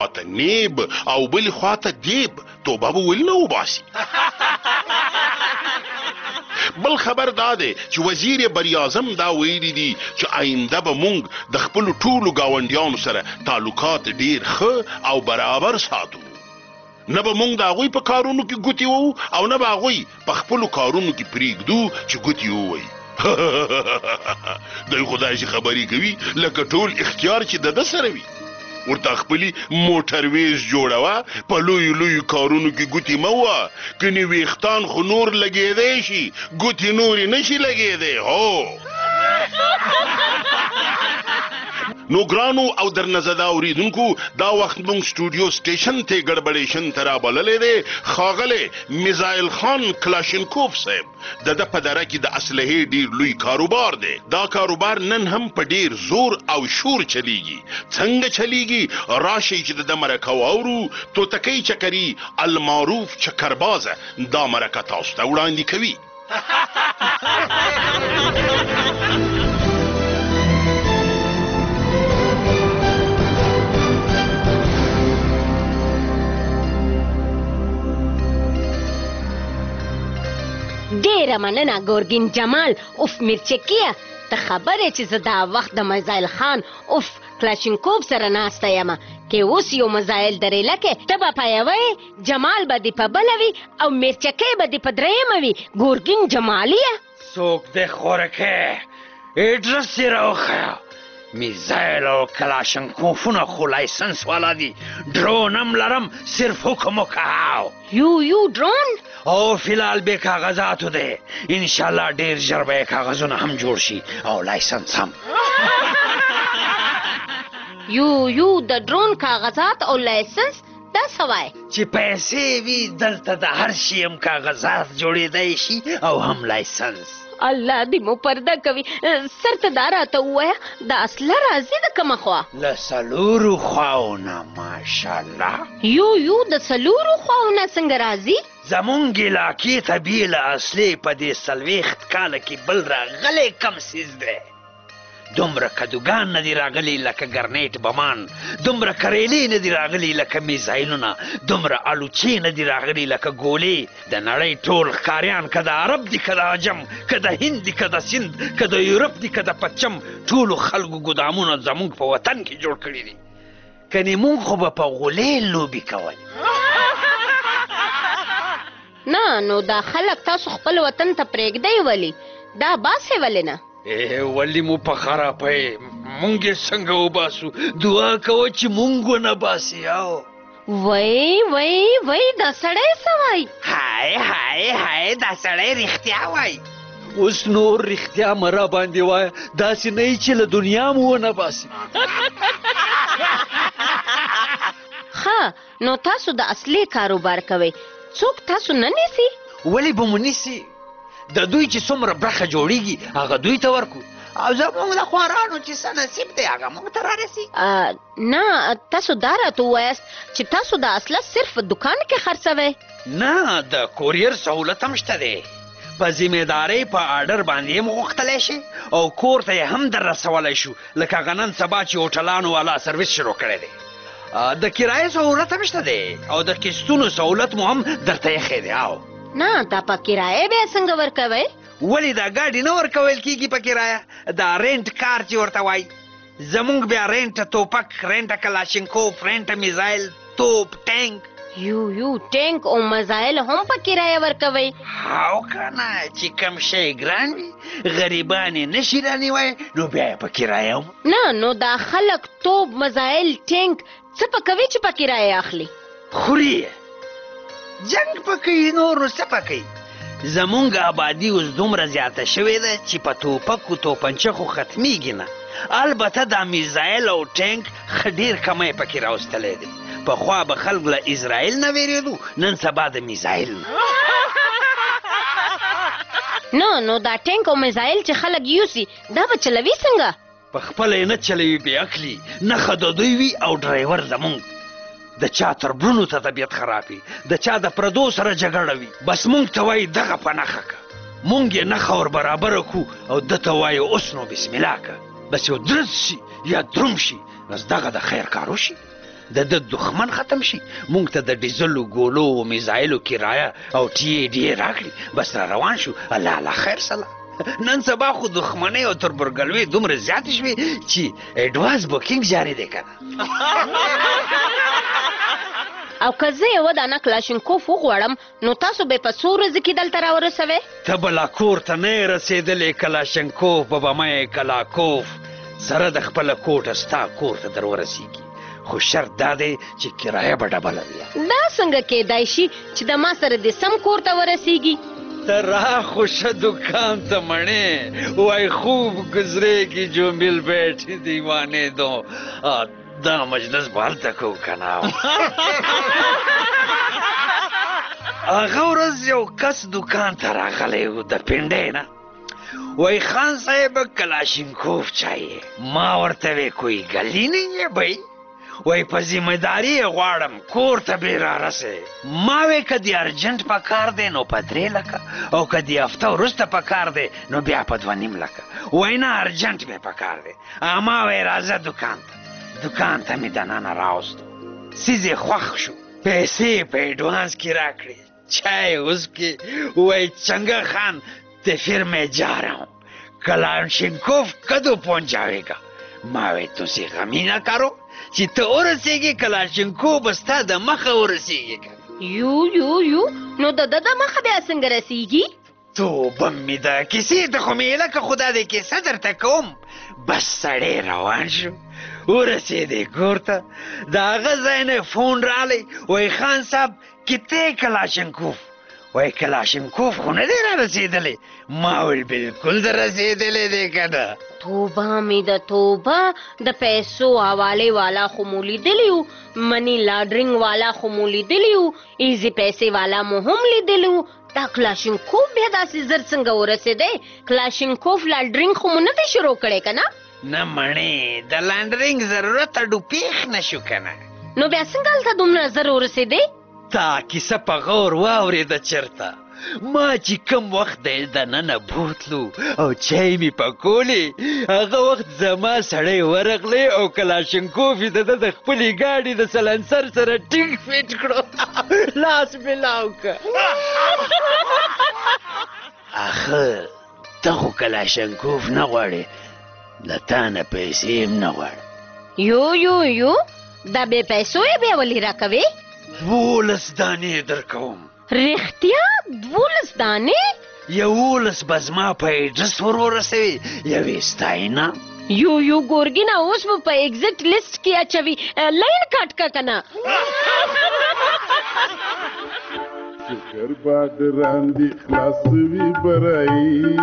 خواته نیب او بل خواته دیب توبه به ولې نه وباسي. بل خبر دا دی چې وزیر بریاعظم دا ویلي دي چې آینده به مونږ د خپلو ټولو ګاونډیانو سره تعلقات ډیر ښه او برابر ساتو. نه به مونږ د هغوی په کارونو کې ګوتې وو او نه به هغوی په خپلو کارونو کې پرېږدو چې ګوتې ووایي. دوی خدای چې خبرې کوي لکه ټول اختیار چې د ده سره وي. ورته خپلې موټرویز جوړوه، په لویو لویو کارونو کې ګوتې مه وه، کنې ویښتان خو نور لګېدی شي، ګوتې نورې نه شي لګېدی. هو نو ګرانو او درنزده اوریدونکو، دا وخت مونږ سټوډیو سټیشن ته ګډبډیشن ته رابللی دی ښاغلی میزایل خان کلاشینکوف صاحب. د ده په دره کې د اسلحې ډیر لوی کاروبار دی. دا کاروبار نن هم په ډیر زور او شور چلیږي. څنګه چلیږي؟ راشئ چې د ده مرکه واورو. توتکۍ چکري المعروف چکربازه دا مرکه تاسو ته وړاندې کوي. ډیره مننه ګورګین جمال. اوف میرچکیه، ته خبرې چې زه دا وخت د میزایل خان اوف کلاشینکوف سره ناسته یمه، کې اوس یو میزایل درېله کې ته به په یوه وې، جمال به دې په بله وي او میرچکۍ به دې په درېیمه وي. ګورګین جمالیه څوک دې خورکې اډرس یې راوښیه. میزایل او کلاشینکوفونه خو لایسنس والا دي. ډرون هم لرم، صرف حکم وکړه. یو ډرون او فیلحال بې کاغذاتو دی. انشاءالله ډېر ژر به یې کاغذونه هم جوړ شي او لایسنس هم. یو د ډرون کاغذات او لایسنس دا څه وایي؟ چې پیسې وي دلته د هر شي هم کاغذات جوړېدی شي او هم لایسنس. الله دې مو پرده کوي. سرته دا راته ووایه د اصله راځي د کومه خوا؟ له څلورو خواونه ماشاءالله. یو د څلورو خواونه څنګه راځي؟ زمونږ علاقې ته بې له اصلې په دې 40 کاله کې بل راغلی کم څیز دی. دومره کدوګان نه دي راغلي لکه ګرنیټ بمان، دومره کریلې نه دي راغلي لکه میزایلونه، دومره الوچې نه دي راغلي لکه ګولې. د نړۍ ټول ښکاریان که د عرب دي که د عجم، که د هند دي که د سند، که د یورپ دي که د پچم، ټولو خلکو ګودامونه زموږ په وطن کې جوړ کړي دي. کنې مونږ خو به په غولې لوبې کولې. نه نو دا خلک تاسو خپل وطن ته پرېږدئ ولې؟ دا باسئ ولې نه؟ ولې مو په خرابئ؟ مونږ یې څنګه وباسو؟ دعا کوه چې مونږ ونه باسي. وای دا سړی څه وایي؟ هاي دا سړی رښتیا وایي. اوس نور رښتیا مه را باندې وایه، داسې نه یي چې له دنیا مو ونه باسي. ښه نو تاسو د اصلي کاروبار کوئ، څوک تاسو نه نیسي؟ ولې به مو نیسي؟ د دوی چې څومره برخه جوړیږي هغه دوی ته ورکو، او زموږ د خوارانو چې څه نصیب دی هغه موږ ته رارسي. نه تاسو دا راته ووایاست چې تاسو دا اصله صرف دکان کې خرڅوئ؟ نه، د کوریر سهولت هم شته دی. په ذمهدارۍ په آرډر باندې هم غوښتلی شي او کور ته یې هم در رسولی شو، لکه هغه نن سبا چې هوټلانو والا سرویس شروع کړی دی. د کرایې سهولت هم شته دی او د قسطونو سهولت مو هم درته ایښی دی. نه دا په کرایه بیا څنګه ورکوئ؟ ولې دا ګاډي نه ورکول کېږي په کرایه؟ دا رینټ کار چې ورته وایي. زمونږ بیا رینټ توپک، رینټ کلاشینکوف، رینټ میزایل، توپ، ټینک. یو ټینک او میزایل هم په کرایه ورکوئ؟ او کنه چې کم شی ګران وي غریبان یې نشي رانیوی نو بیا یې په کرایه هم. نه نو دا خلک توپ، میزایل، ټینک څه پکوي چې په کرایه اخلي؟ خوري یې، جنګ پکوي، نور نو څه پکوي. زمونږ آبادي اوس دومره زیاته شوې ده چې په توپک و توپنچه خو ختمیږي نه. البته دا میزایل او ټینک ښه ډېر کمی پکې راوستلی دی. پخوا به خلک له اسرائیل نه ویرېدو، نن سبا د میزایل نه. نو دا ټینک او میزایل چې خلک یوسي دا به چلوي څنګه؟ په خپله یې نه چلوي، بې عقلي، نښه د دوی وي او ډرایور زمونږ. د چا تربرونو ته طبیعت خراب وي، د چا د پردو سره جګړه وي، بس مونږ ته وایي دغه په نښه که. مونږ یې نښه ور برابره کړو او ده ته وایي اوس نو بسم الله که. بس یو درز شي یا دروم شي بس دغه د خیر کار وشي. د دښمن ختم شي، موږ ته د ډیزلو ګولو او میزایلو کرایه او ټي راکړي، بس را روان شو. الله الله خیر سلا. نن سبا خو دښمنۍ او تربورګلوۍ دومره زیاتې شوې چې ایډوانس بوکینګ جاري دی که نه. او که زه یوه دانه کلاشینکوف وغواړم نو تاسو به په څو ورځو کې دلته راورسوئ؟ ته به لا کور ته نه یې رسېدلې کلاشینکوف به مه یې کلاکوف سره د خپله کوټه ستا کور ته در ورسېږي، خو شرط دا دی چې کرایه به ډبله وي. دا څنګه کیدای شي چې د ما سره دې سم کور ته ورسېږي؟ ته را خوشه دکان ته مڼې وای خوب گزرے جو مل بیٹھی دیوانے دو. دا مجلس به هلته کوو که نه. هغه ورځ یو کس دکان ته راغلی و د پنډۍ نه، وای خان صاحب کلاشینکوف چاہیے. ما ورته وی کوئی گلی نہیں ہے بھائی، وای په ذمہداری یې غواړم کور ته بې رارسې. ما وی که دې ارجنټ په کار دی نو په 3 لکه، او که دې هفته وروسته په کار دی نو بیا په 2.5 لکه. وای نه ارجنټ مې په کار دی. ما وی راځه دکان ته. دکان ته مې دننه راوستو، څیز یې خوښ شو، پیسې په ایډوانس کې راکړې، چای وسکې. وای چنګه خان ته پھر میں جا رہا ہوں، کلاشینکوف کدو پہنچاوے گا؟ ما وی تسی غمی نہ کرو چې ته ورسېږې کلاشینکوف به ستا د مخه ورسېږي که. یو نو د ده د مخه بیا څنګه رسېږي؟ توبه مې ده، کیسې ته خو مې لکه خدا دې کیسه درته کوم. بس سړی روان شو، ورسېدی کور ته. د هغه ځای نه فون رالی، وای خان صاحب کتې کلاشینکوف؟ وای کلاشینکوف خو نه دی را رسېدلی. ما ویل بلکل در رسېدلی دی که نه. توبه مې ده توبه، د پیسو حوالې والا خو مو لیدلی و، منی لاډرینګ والا خو مو لیدلی و، ایزي پیسې والا مو هم لیدلی و. دا کلاشینکوف بیا داسې زر څنګه ورسېدی؟ کلاشینکوف لاډرینګ خو مو نه دی شروع کړی که نه؟ نه مڼې د لاډرینګ ضرورت اډو پیښ نه شو که نه. نو بیا څنګه هلته دومره زر ورسېدی؟ تا کیسه په غور واورېده چېرته. ما چې کم وخت د دننه بوتلو او چای مې پکولې، هغه وخت زما سړی ورغلی او کلاشینکوف یې د ده د خپلې ګاډي د سلنسر سره ټینګ فټ کړو. لاس مې لاو که. آخه ته خو کلاشینکوف نه غواړې، د تا نه پیسې هم نه غواړم. یو دا بې پیسو یې بیا ولې راکوې؟ 12 دانې درکوم. رښتیا 12 دانې؟ 11 به زما په ایډرس ورسوي، 1 ستاینه. یو ګورګینه اوس به په ایگزیټ لیست کې اچوي، لاین کټ که که نه. شکر بادران دی خلاصوي برای،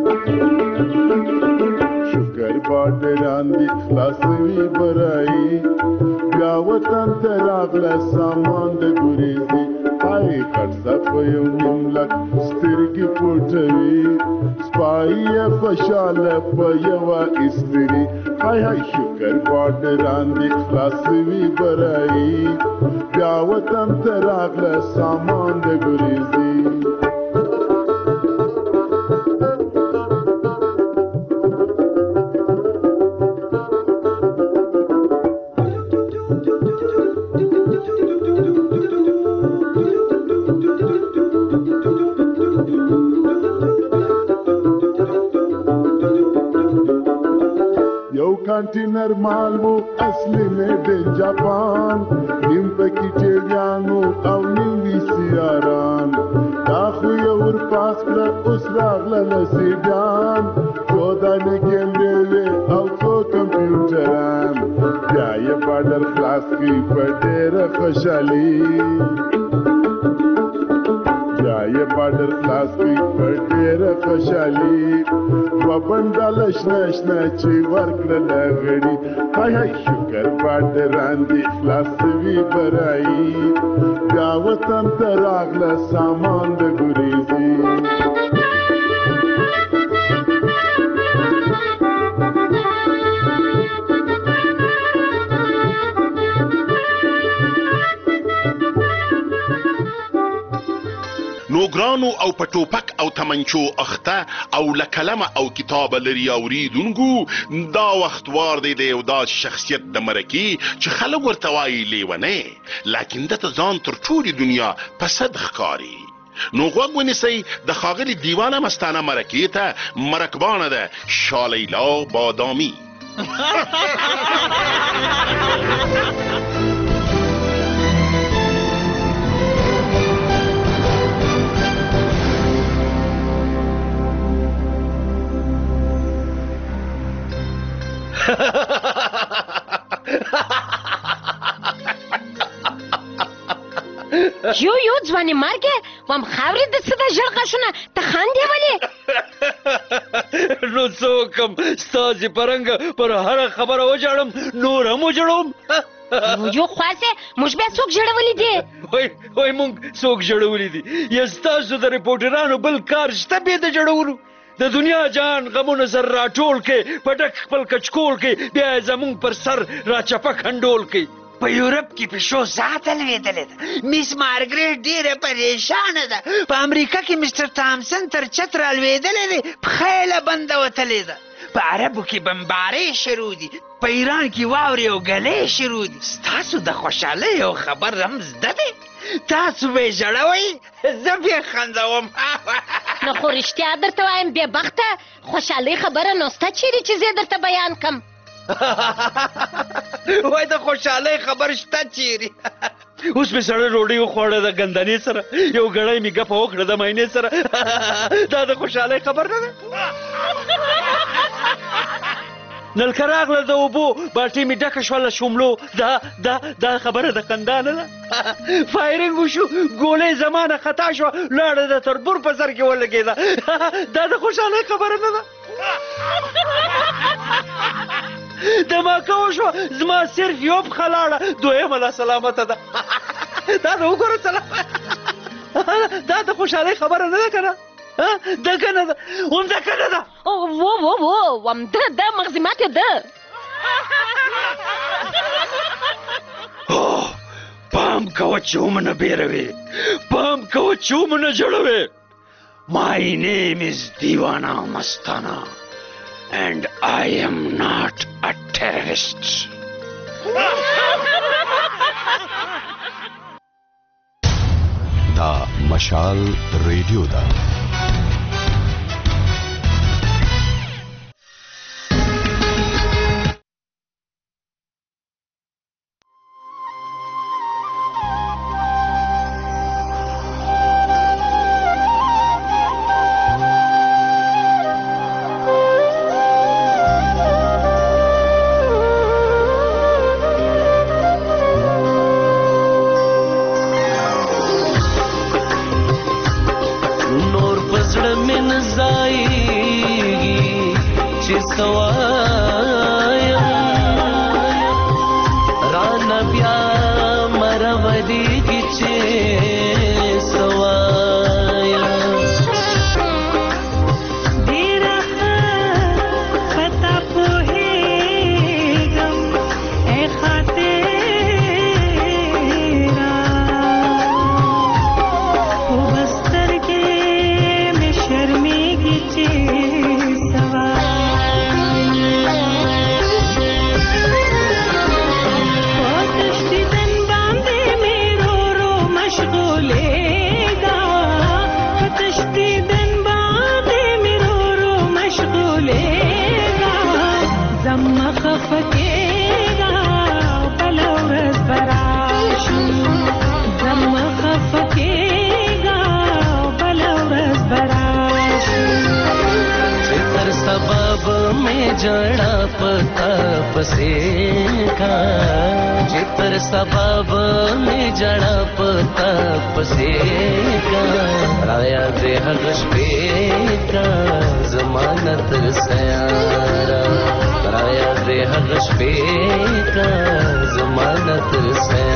شکر بادران دی خلاصوي برای، بیا وطن ته راغله سامان د ګریزي. های خرڅه په یو نیم لک سترګې پټوي، سپایي یې خوشحاله په یوه استري. های شکر بادران دی خلاصوي برای، بیا وطن ته راغله سامان د ګریزي. کنټینر مال وو اصلي میډ ان جاپان، نیم پکې ټیلیانو او نیوي سیاران. دا خو یې ورپاس کړه اوس راغله لسیډان، 14 کیمرې وې او 2 کمپیوټران. بیا یې بارډر خلاص کړي په ډېره خوشحالي، بیا یې بارډر خلاص کړي په ډېره خوشحالي. وبندله شنه شنه چې ورکړله غړي. های شکر بادران دی خلاصوي برایي، بیا وطن ته راغله سامان د ګریزي. نو ګرانو او په ټوپک او تمنچو اخته او لکلمه او کتاب لري اوریدونکو، دا وخت وار دی د یو داس شخصیت د مرکې چې خلک ورته وایي لیونی، لکن دته ځان تر ټولې دنیا په صد ښکاري. نو غوږ ونیسئ د ښاغلي دیوانه مستانه مرکې ته، مرکبانه ده شالیلا بادامي. یو ځوانې مرګې وم خاورې د څه د ژړ غاښونه ته خاندې ولې؟ نو څه وکړم ستاسې په رنګه پر هره خبره وژاړم، نور هم وژړوم. یو خواسې موږ بیا څوک ژړولي دي؟ وای موږ څوک ژړولي دي؟ یا ستاسو د رپورټرانو بل کار شته بې د ژړولو؟ د دنیا جان غمونه سر راټول کړي، په ډک خپل کچکول کړي، بیا یې زموږ پر سر راچپه خنډول کړي. په یورپ کې پیشو ذاته لوېدلې ده، میس مارګریټ ډېره پریشانه ده، په امریکا کې مستر تامسن تر چت رالوېدلی دی، پښه یې له بنده وتلې ده، په عربو کې بمبارۍ شروع دي، په ایران کې واورې او ګلۍ شروع دي. ستاسو د خوشحالۍ یو خبر هم زده دی، تاسو به یې ژړوئ، زه بیا خندوم. نو خو رښتیا درته وایم بې بخته خوشحالۍ خبره نو سته چیرې چې زه درته بیان کړم. وای د خوشحالۍ خبر شته چیرې؟ اوس مې سړی ډوډۍ وخوړه د ګندنې سره، یو ګړی مې ګپه وکړه د مینې سره. دا د خوشحالۍ خبر نه ده؟ نلکه راغله د اوبو، باټۍ مې ډکه شوه له شوملو، دا خبره د خندا نه ده؟ فایرنګ وشو، ګولۍ زما نه خطا شوه، لاړه د تربور په سر کې ولګېده. دا د خوشحالۍ خبره نه ده؟ دماکه وشوه، زما صرف یو پښه لاړه، دویمه لا سلامته ده. دا د وګوره سلامت، دا د خوشحالۍ خبره نه ده که نه؟ ده که نه ده؟ همده که نه ده؟ همده ده مغزي ماتې ده. پام کوه چې ومنه بیروې، پام کوه چې ومنه جړوې. My name is Diwana Mastana and I am not a terrorist. دا مشال ریډیو ده. زمانت سیارا